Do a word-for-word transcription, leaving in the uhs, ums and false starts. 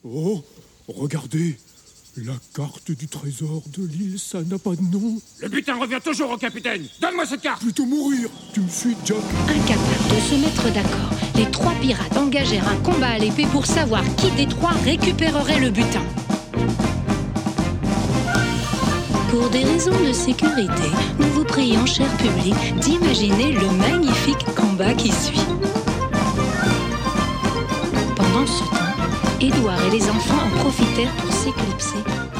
Oh, regardez, la carte du trésor de l'île, ça n'a pas de nom. Le butin revient toujours au capitaine. Donne-moi cette carte. Plutôt mourir. Tu me suis, Jack? Incapables de se mettre d'accord, les trois pirates engagèrent un combat à l'épée pour savoir qui des trois récupérerait le butin. Pour des raisons de sécurité, nous vous prions, cher public, d'imaginer le magnifique combat qui suit. Pendant ce temps, Édouard et les enfants en profitèrent pour s'éclipser